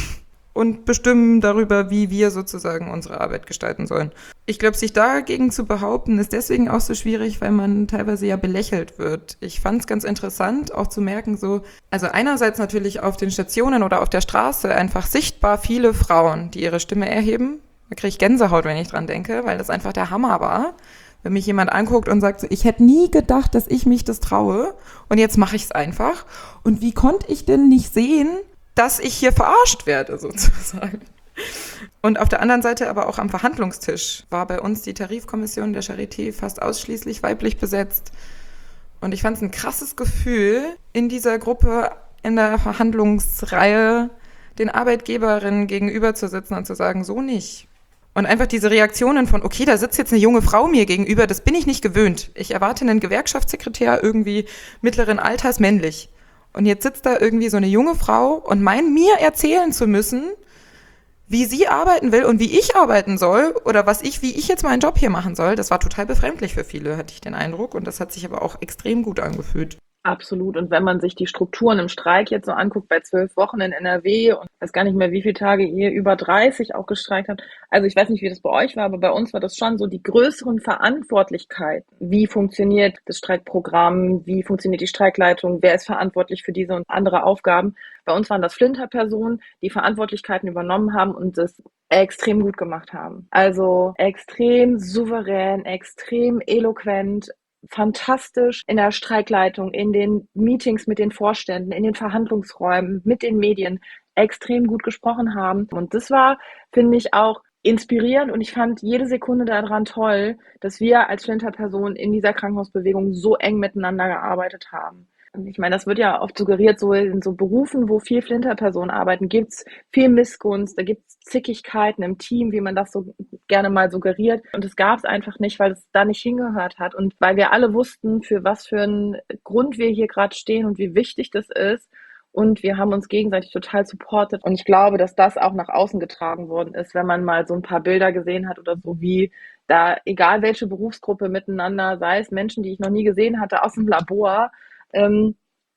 und bestimmen darüber, wie wir sozusagen unsere Arbeit gestalten sollen. Ich glaube, sich dagegen zu behaupten, ist deswegen auch so schwierig, weil man teilweise ja belächelt wird. Ich fand es ganz interessant, auch zu merken, so, also einerseits natürlich auf den Stationen oder auf der Straße einfach sichtbar viele Frauen, die ihre Stimme erheben. Da kriege ich Gänsehaut, wenn ich dran denke, weil das einfach der Hammer war. Wenn mich jemand anguckt und sagt, so, ich hätte nie gedacht, dass ich mich das traue und jetzt mache ich es einfach. Und wie konnte ich denn nicht sehen, dass ich hier verarscht werde, sozusagen. Und auf der anderen Seite aber auch am Verhandlungstisch war bei uns die Tarifkommission der Charité fast ausschließlich weiblich besetzt. Und ich fand es ein krasses Gefühl, in dieser Gruppe, in der Verhandlungsreihe, den Arbeitgeberinnen gegenüber zu sitzen und zu sagen, so nicht. Und einfach diese Reaktionen von, okay, da sitzt jetzt eine junge Frau mir gegenüber, das bin ich nicht gewöhnt. Ich erwarte einen Gewerkschaftssekretär irgendwie mittleren Alters, männlich. Und jetzt sitzt da irgendwie so eine junge Frau und meint, mir erzählen zu müssen, wie sie arbeiten will und wie ich arbeiten soll oder was ich, wie ich jetzt meinen Job hier machen soll. Das war total befremdlich für viele, hatte ich den Eindruck. Und das hat sich aber auch extrem gut angefühlt. Absolut. Und wenn man sich die Strukturen im Streik jetzt so anguckt, bei zwölf Wochen in N R W und ich weiß gar nicht mehr, wie viele Tage ihr über dreißig auch gestreikt habt. Also ich weiß nicht, wie das bei euch war, aber bei uns war das schon so die größeren Verantwortlichkeiten. Wie funktioniert das Streikprogramm? Wie funktioniert die Streikleitung? Wer ist verantwortlich für diese und andere Aufgaben? Bei uns waren das Flinter-Personen, die Verantwortlichkeiten übernommen haben und das extrem gut gemacht haben. Also extrem souverän, extrem eloquent, fantastisch in der Streikleitung, in den Meetings mit den Vorständen, in den Verhandlungsräumen, mit den Medien extrem gut gesprochen haben. Und das war, finde ich, auch inspirierend und ich fand jede Sekunde daran toll, dass wir als Flinter-Personen in dieser Krankenhausbewegung so eng miteinander gearbeitet haben. Und ich meine, das wird ja oft suggeriert, so in so Berufen, wo viel Flinter-Personen arbeiten, gibt's viel Missgunst, da gibt's Zickigkeiten im Team, wie man das so gerne mal suggeriert. Und das gab's einfach nicht, weil es da nicht hingehört hat. Und weil wir alle wussten, für was für einen Grund wir hier gerade stehen und wie wichtig das ist. Und wir haben uns gegenseitig total supportet. Und ich glaube, dass das auch nach außen getragen worden ist, wenn man mal so ein paar Bilder gesehen hat oder so, wie da, egal welche Berufsgruppe miteinander, sei es Menschen, die ich noch nie gesehen hatte, aus dem Labor, ähm,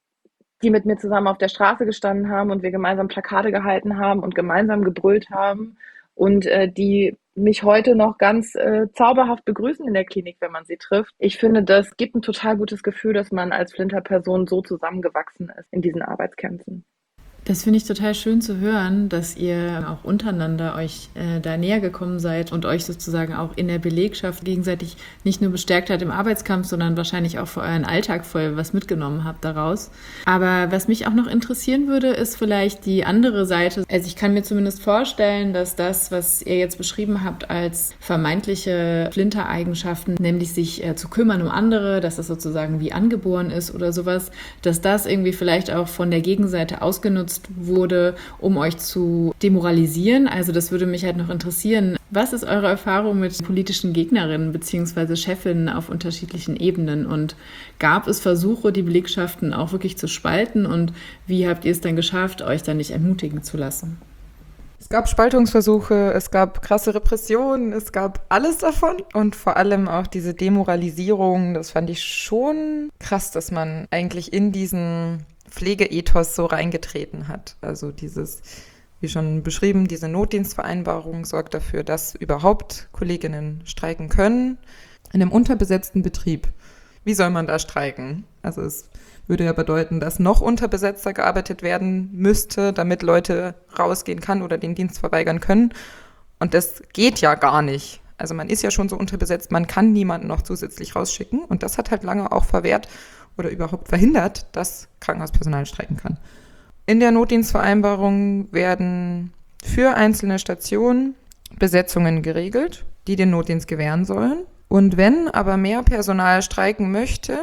die mit mir zusammen auf der Straße gestanden haben und wir gemeinsam Plakate gehalten haben und gemeinsam gebrüllt haben und äh, die mich heute noch ganz äh, zauberhaft begrüßen in der Klinik, wenn man sie trifft. Ich finde, das gibt ein total gutes Gefühl, dass man als Flinter-Person so zusammengewachsen ist in diesen Arbeitskämpfen. Das finde ich total schön zu hören, dass ihr auch untereinander euch äh, da näher gekommen seid und euch sozusagen auch in der Belegschaft gegenseitig nicht nur bestärkt hat im Arbeitskampf, sondern wahrscheinlich auch für euren Alltag voll was mitgenommen habt daraus. Aber was mich auch noch interessieren würde, ist vielleicht die andere Seite. Also ich kann mir zumindest vorstellen, dass das, was ihr jetzt beschrieben habt als vermeintliche Flinter-Eigenschaften, nämlich sich äh, zu kümmern um andere, dass das sozusagen wie angeboren ist oder sowas, dass das irgendwie vielleicht auch von der Gegenseite ausgenutzt wurde, um euch zu demoralisieren. Also das würde mich halt noch interessieren. Was ist eure Erfahrung mit politischen Gegnerinnen bzw. Chefinnen auf unterschiedlichen Ebenen? Und gab es Versuche, die Belegschaften auch wirklich zu spalten? Und wie habt ihr es dann geschafft, euch da nicht ermutigen zu lassen? Es gab Spaltungsversuche, es gab krasse Repressionen, es gab alles davon und vor allem auch diese Demoralisierung. Das fand ich schon krass, dass man eigentlich in diesen Pflegeethos so reingetreten hat. Also dieses, wie schon beschrieben, diese Notdienstvereinbarung sorgt dafür, dass überhaupt Kolleginnen streiken können. In einem unterbesetzten Betrieb. Wie soll man da streiken? Also es würde ja bedeuten, dass noch unterbesetzter gearbeitet werden müsste, damit Leute rausgehen kann oder den Dienst verweigern können. Und das geht ja gar nicht. Also man ist ja schon so unterbesetzt, man kann niemanden noch zusätzlich rausschicken. Und das hat halt lange auch verwehrt oder überhaupt verhindert, dass Krankenhauspersonal streiken kann. In der Notdienstvereinbarung werden für einzelne Stationen Besetzungen geregelt, die den Notdienst gewähren sollen. Und wenn aber mehr Personal streiken möchte,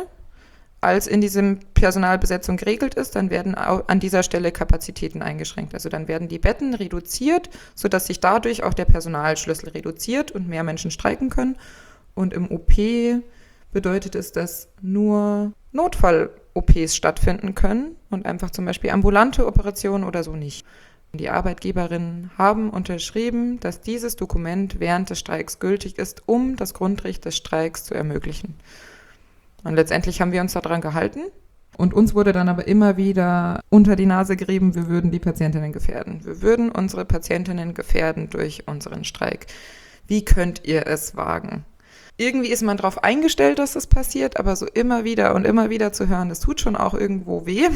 als in diesem Personalbesetzung geregelt ist, dann werden an dieser Stelle Kapazitäten eingeschränkt. Also dann werden die Betten reduziert, sodass sich dadurch auch der Personalschlüssel reduziert und mehr Menschen streiken können. Und im O P bedeutet es, dass nur Notfall-O Ps stattfinden können und einfach zum Beispiel ambulante Operationen oder so nicht. Die Arbeitgeberinnen haben unterschrieben, dass dieses Dokument während des Streiks gültig ist, um das Grundrecht des Streiks zu ermöglichen. Und letztendlich haben wir uns daran gehalten. Und uns wurde dann aber immer wieder unter die Nase gerieben, wir würden die Patientinnen gefährden. Wir würden unsere Patientinnen gefährden durch unseren Streik. Wie könnt ihr es wagen? Irgendwie ist man darauf eingestellt, dass das passiert, aber so immer wieder und immer wieder zu hören, das tut schon auch irgendwo weh.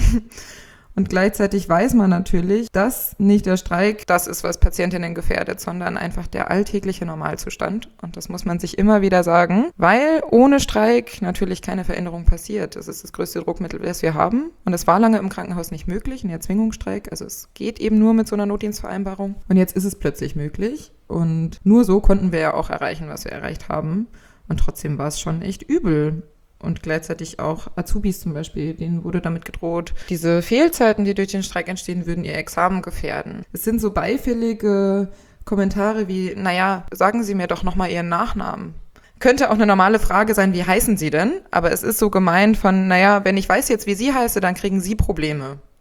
Und gleichzeitig weiß man natürlich, dass nicht der Streik das ist, was Patientinnen gefährdet, sondern einfach der alltägliche Normalzustand. Und das muss man sich immer wieder sagen, weil ohne Streik natürlich keine Veränderung passiert. Das ist das größte Druckmittel, das wir haben. Und es war lange im Krankenhaus nicht möglich, ein Erzwingungsstreik. Also es geht eben nur mit so einer Notdienstvereinbarung. Und jetzt ist es plötzlich möglich. Und nur so konnten wir ja auch erreichen, was wir erreicht haben. Und trotzdem war es schon echt übel. Und gleichzeitig auch Azubis zum Beispiel, denen wurde damit gedroht, diese Fehlzeiten, die durch den Streik entstehen, würden ihr Examen gefährden. Es sind so beifällige Kommentare wie, naja, sagen Sie mir doch nochmal Ihren Nachnamen. Könnte auch eine normale Frage sein, wie heißen Sie denn? Aber es ist so gemeint von, naja, wenn ich weiß jetzt, wie Sie heiße, dann kriegen Sie Probleme.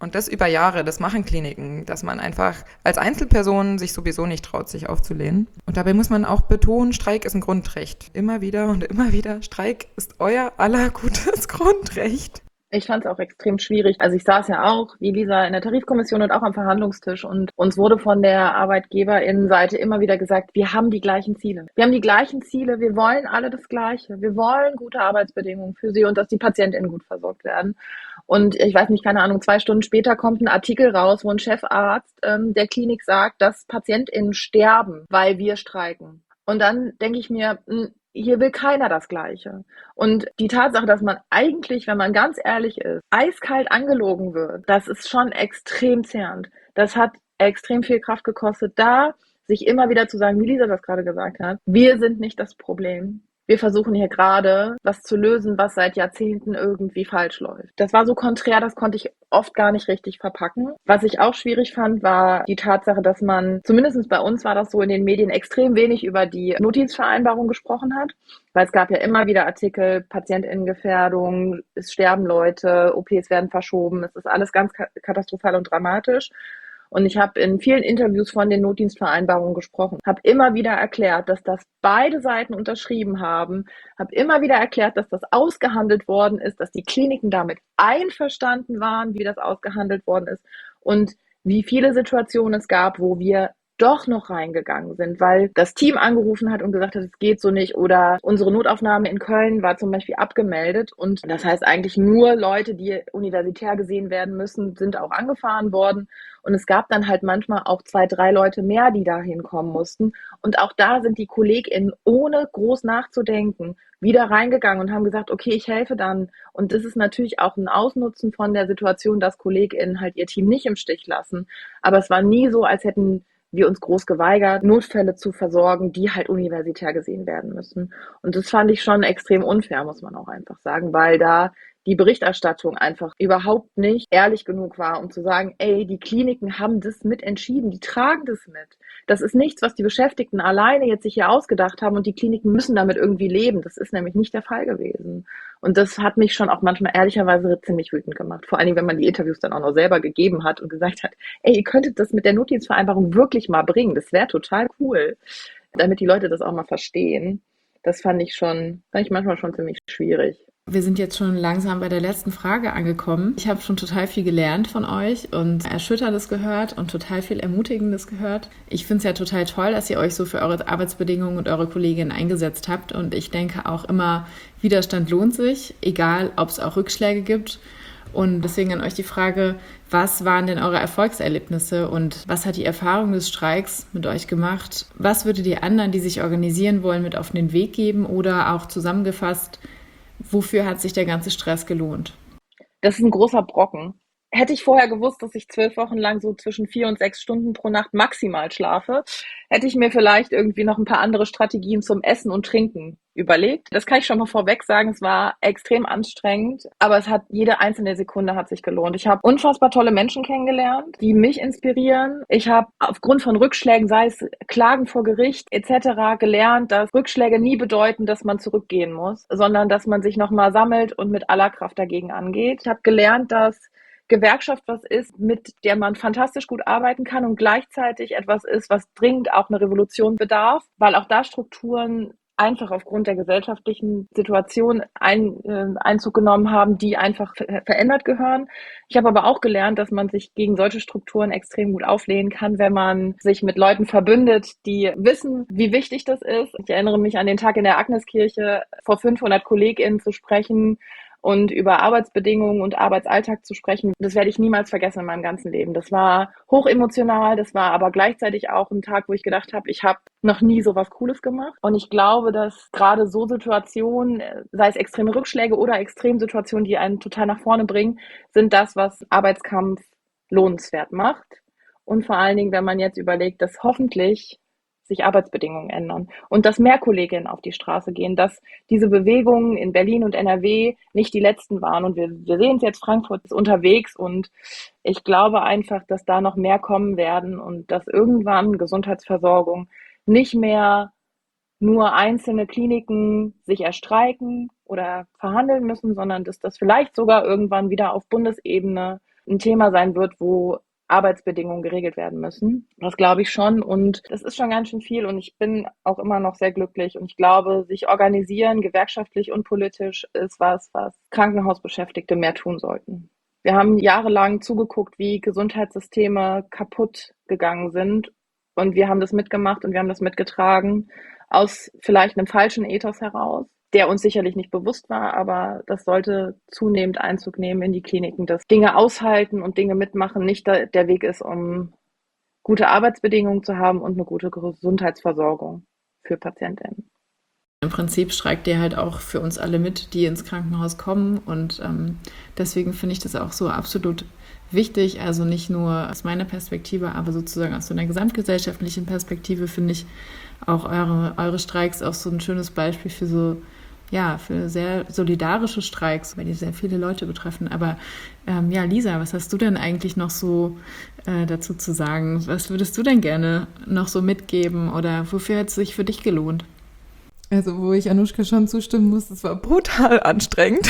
Und das über Jahre, das machen Kliniken, dass man einfach als Einzelperson sich sowieso nicht traut, sich aufzulehnen. Und dabei muss man auch betonen, Streik ist ein Grundrecht. Immer wieder und immer wieder, Streik ist euer aller gutes Grundrecht. Ich fand es auch extrem schwierig. Also ich saß ja auch, wie Lisa, in der Tarifkommission und auch am Verhandlungstisch und uns wurde von der Arbeitgeberinnenseite immer wieder gesagt, wir haben die gleichen Ziele. Wir haben die gleichen Ziele, wir wollen alle das Gleiche. Wir wollen gute Arbeitsbedingungen für sie und dass die PatientInnen gut versorgt werden. Und ich weiß nicht, keine Ahnung, zwei Stunden später kommt ein Artikel raus, wo ein Chefarzt ähm, der Klinik sagt, dass PatientInnen sterben, weil wir streiken. Und dann denke ich mir, mh, hier will keiner das Gleiche. Und die Tatsache, dass man eigentlich, wenn man ganz ehrlich ist, eiskalt angelogen wird, das ist schon extrem zehrend. Das hat extrem viel Kraft gekostet, da sich immer wieder zu sagen, wie Lisa das gerade gesagt hat, wir sind nicht das Problem. Wir versuchen hier gerade was zu lösen, was seit Jahrzehnten irgendwie falsch läuft. Das war so konträr, das konnte ich oft gar nicht richtig verpacken. Was ich auch schwierig fand, war die Tatsache, dass man, zumindest bei uns war das so in den Medien, extrem wenig über die Notdienstvereinbarung gesprochen hat. Weil es gab ja immer wieder Artikel, PatientInnengefährdung, es sterben Leute, O Ps werden verschoben, es ist alles ganz katastrophal und dramatisch. Und ich habe in vielen Interviews von den Notdienstvereinbarungen gesprochen, habe immer wieder erklärt, dass das beide Seiten unterschrieben haben, habe immer wieder erklärt, dass das ausgehandelt worden ist, dass die Kliniken damit einverstanden waren, wie das ausgehandelt worden ist und wie viele Situationen es gab, wo wir doch noch reingegangen sind, weil das Team angerufen hat und gesagt hat, es geht so nicht oder unsere Notaufnahme in Köln war zum Beispiel abgemeldet und das heißt eigentlich nur Leute, die universitär gesehen werden müssen, sind auch angefahren worden und es gab dann halt manchmal auch zwei, drei Leute mehr, die da hinkommen mussten und auch da sind die KollegInnen ohne groß nachzudenken wieder reingegangen und haben gesagt, okay, ich helfe dann und das ist natürlich auch ein Ausnutzen von der Situation, dass KollegInnen halt ihr Team nicht im Stich lassen, aber es war nie so, als hätten wir uns groß geweigert, Notfälle zu versorgen, die halt universitär gesehen werden müssen. Und das fand ich schon extrem unfair, muss man auch einfach sagen, weil da die Berichterstattung einfach überhaupt nicht ehrlich genug war, um zu sagen, ey, die Kliniken haben das mit entschieden, die tragen das mit. Das ist nichts, was die Beschäftigten alleine jetzt sich hier ausgedacht haben und die Kliniken müssen damit irgendwie leben. Das ist nämlich nicht der Fall gewesen. Und das hat mich schon auch manchmal ehrlicherweise ziemlich wütend gemacht. Vor allen Dingen, wenn man die Interviews dann auch noch selber gegeben hat und gesagt hat, ey, ihr könntet das mit der Notdienstvereinbarung wirklich mal bringen. Das wäre total cool, damit die Leute das auch mal verstehen. Das fand ich schon, fand ich manchmal schon ziemlich schwierig. Wir sind jetzt schon langsam bei der letzten Frage angekommen. Ich habe schon total viel gelernt von euch und Erschütterndes gehört und total viel Ermutigendes gehört. Ich finde es ja total toll, dass ihr euch so für eure Arbeitsbedingungen und eure Kolleginnen eingesetzt habt. Und ich denke auch immer, Widerstand lohnt sich, egal ob es auch Rückschläge gibt. Und deswegen an euch die Frage, was waren denn eure Erfolgserlebnisse und was hat die Erfahrung des Streiks mit euch gemacht? Was würdet ihr anderen, die sich organisieren wollen, mit auf den Weg geben oder auch zusammengefasst, wofür hat sich der ganze Stress gelohnt? Das ist ein großer Brocken. Hätte ich vorher gewusst, dass ich zwölf Wochen lang so zwischen vier und sechs Stunden pro Nacht maximal schlafe, hätte ich mir vielleicht irgendwie noch ein paar andere Strategien zum Essen und Trinken überlegt. Das kann ich schon mal vorweg sagen. Es war extrem anstrengend, aber es hat jede einzelne Sekunde hat sich gelohnt. Ich habe unfassbar tolle Menschen kennengelernt, die mich inspirieren. Ich habe aufgrund von Rückschlägen, sei es Klagen vor Gericht et cetera, gelernt, dass Rückschläge nie bedeuten, dass man zurückgehen muss, sondern dass man sich nochmal sammelt und mit aller Kraft dagegen angeht. Ich habe gelernt, dass Gewerkschaft was ist, mit der man fantastisch gut arbeiten kann und gleichzeitig etwas ist, was dringend auch eine Revolution bedarf, weil auch da Strukturen einfach aufgrund der gesellschaftlichen Situation ein, äh, Einzug genommen haben, die einfach ver- verändert gehören. Ich habe aber auch gelernt, dass man sich gegen solche Strukturen extrem gut auflehnen kann, wenn man sich mit Leuten verbündet, die wissen, wie wichtig das ist. Ich erinnere mich an den Tag in der Agneskirche, vor fünfhundert KollegInnen zu sprechen und über Arbeitsbedingungen und Arbeitsalltag zu sprechen. Das werde ich niemals vergessen in meinem ganzen Leben. Das war hochemotional, das war aber gleichzeitig auch ein Tag, wo ich gedacht habe, ich habe noch nie so was Cooles gemacht. Und ich glaube, dass gerade so Situationen, sei es extreme Rückschläge oder Extremsituationen, die einen total nach vorne bringen, sind das, was Arbeitskampf lohnenswert macht. Und vor allen Dingen, wenn man jetzt überlegt, dass hoffentlich sich Arbeitsbedingungen ändern und dass mehr Kolleginnen auf die Straße gehen, dass diese Bewegungen in Berlin und N R W nicht die letzten waren. Und wir, wir sehen es jetzt, Frankfurt ist unterwegs und ich glaube einfach, dass da noch mehr kommen werden und dass irgendwann Gesundheitsversorgung nicht mehr nur einzelne Kliniken sich erstreiken oder verhandeln müssen, sondern dass das vielleicht sogar irgendwann wieder auf Bundesebene ein Thema sein wird, wo Arbeitsbedingungen geregelt werden müssen. Das glaube ich schon und das ist schon ganz schön viel und ich bin auch immer noch sehr glücklich und ich glaube, sich organisieren, gewerkschaftlich und politisch, ist was, was Krankenhausbeschäftigte mehr tun sollten. Wir haben jahrelang zugeguckt, wie Gesundheitssysteme kaputt gegangen sind und wir haben das mitgemacht und wir haben das mitgetragen aus vielleicht einem falschen Ethos heraus, der uns sicherlich nicht bewusst war, aber das sollte zunehmend Einzug nehmen in die Kliniken, dass Dinge aushalten und Dinge mitmachen nicht der Weg ist, um gute Arbeitsbedingungen zu haben und eine gute Gesundheitsversorgung für PatientInnen. Im Prinzip streikt ihr halt auch für uns alle mit, die ins Krankenhaus kommen und ähm, deswegen finde ich das auch so absolut wichtig, also nicht nur aus meiner Perspektive, aber sozusagen aus so einer gesamtgesellschaftlichen Perspektive finde ich auch eure, eure Streiks auch so ein schönes Beispiel für so ja, für sehr solidarische Streiks, weil die sehr viele Leute betreffen. Aber ähm, ja, Lisa, was hast du denn eigentlich noch so äh, dazu zu sagen? Was würdest du denn gerne noch so mitgeben oder wofür hat es sich für dich gelohnt? Also, wo ich Anushka schon zustimmen muss, es war brutal anstrengend.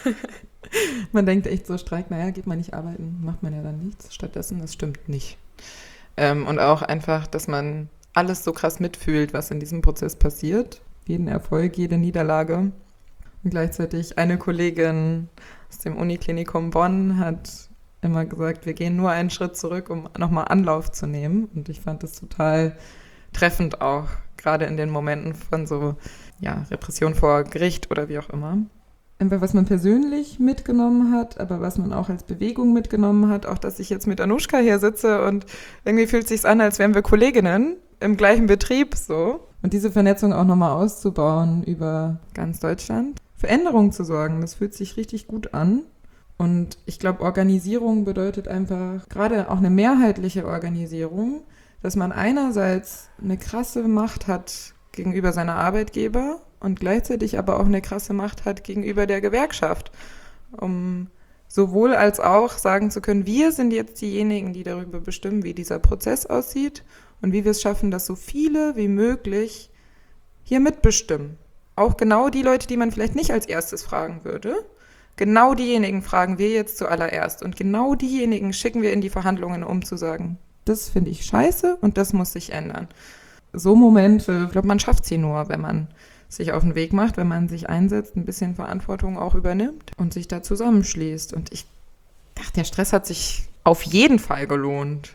Man denkt echt so, Streik, naja, geht man nicht arbeiten, macht man ja dann nichts. Stattdessen, das stimmt nicht. Ähm, und auch einfach, dass man alles so krass mitfühlt, was in diesem Prozess passiert. Jeden Erfolg, jede Niederlage. Und gleichzeitig eine Kollegin aus dem Uniklinikum Bonn hat immer gesagt, wir gehen nur einen Schritt zurück, um nochmal Anlauf zu nehmen. Und ich fand das total treffend auch, gerade in den Momenten von so ja, Repression vor Gericht oder wie auch immer. Einfach was man persönlich mitgenommen hat, aber was man auch als Bewegung mitgenommen hat. Auch, dass ich jetzt mit Anushka hier sitze und irgendwie fühlt es sich an, als wären wir Kolleginnen im gleichen Betrieb so. Und diese Vernetzung auch nochmal auszubauen über ganz Deutschland. Für Änderungen zu sorgen, das fühlt sich richtig gut an. Und ich glaube, Organisierung bedeutet einfach, gerade auch eine mehrheitliche Organisierung, dass man einerseits eine krasse Macht hat gegenüber seiner Arbeitgeber und gleichzeitig aber auch eine krasse Macht hat gegenüber der Gewerkschaft, um sowohl als auch sagen zu können, wir sind jetzt diejenigen, die darüber bestimmen, wie dieser Prozess aussieht und wie wir es schaffen, dass so viele wie möglich hier mitbestimmen. Auch genau die Leute, die man vielleicht nicht als erstes fragen würde, genau diejenigen fragen wir jetzt zuallererst und genau diejenigen schicken wir in die Verhandlungen, um zu sagen, das finde ich scheiße und das muss sich ändern. So Momente, ich glaube, man schafft sie nur, wenn man sich auf den Weg macht, wenn man sich einsetzt, ein bisschen Verantwortung auch übernimmt und sich da zusammenschließt. Und ich dachte, der Stress hat sich auf jeden Fall gelohnt.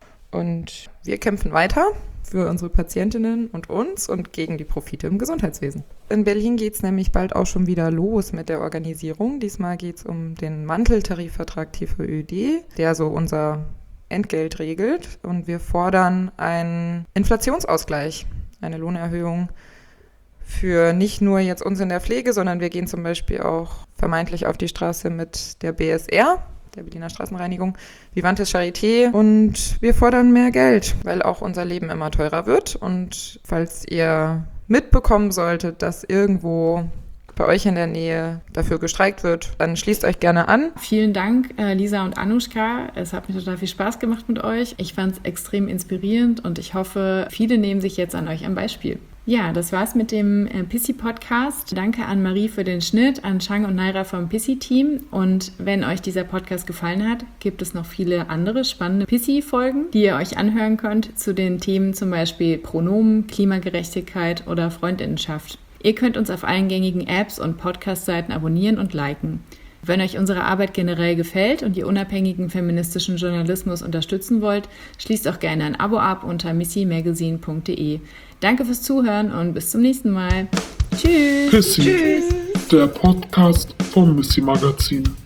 Und wir kämpfen weiter für unsere Patientinnen und uns und gegen die Profite im Gesundheitswesen. In Berlin geht es nämlich bald auch schon wieder los mit der Organisierung. Diesmal geht es um den Manteltarifvertrag T V Ö D, der so unser Entgelt regelt. Und wir fordern einen Inflationsausgleich, eine Lohnerhöhung für nicht nur jetzt uns in der Pflege, sondern wir gehen zum Beispiel auch vermeintlich auf die Straße mit der B S R, der Berliner Straßenreinigung, Vivantes Charité, und wir fordern mehr Geld, weil auch unser Leben immer teurer wird. Und falls ihr mitbekommen solltet, dass irgendwo bei euch in der Nähe dafür gestreikt wird, dann schließt euch gerne an. Vielen Dank, Lisa und Anushka. Es hat mir total viel Spaß gemacht mit euch. Ich fand es extrem inspirierend und ich hoffe, viele nehmen sich jetzt an euch ein Beispiel. Ja, das war's mit dem äh, Pissi-Podcast. Danke an Marie für den Schnitt, an Chang und Naira vom Pissi-Team. Und wenn euch dieser Podcast gefallen hat, gibt es noch viele andere spannende Pissi-Folgen, die ihr euch anhören könnt zu den Themen zum Beispiel Pronomen, Klimagerechtigkeit oder Freundinnenschaft. Ihr könnt uns auf allen gängigen Apps und Podcast-Seiten abonnieren und liken. Wenn euch unsere Arbeit generell gefällt und ihr unabhängigen feministischen Journalismus unterstützen wollt, schließt auch gerne ein Abo ab unter missy magazine punkt de. Danke fürs Zuhören und bis zum nächsten Mal. Tschüss. Pissy, Tschüss. Der Podcast vom Missy Magazin.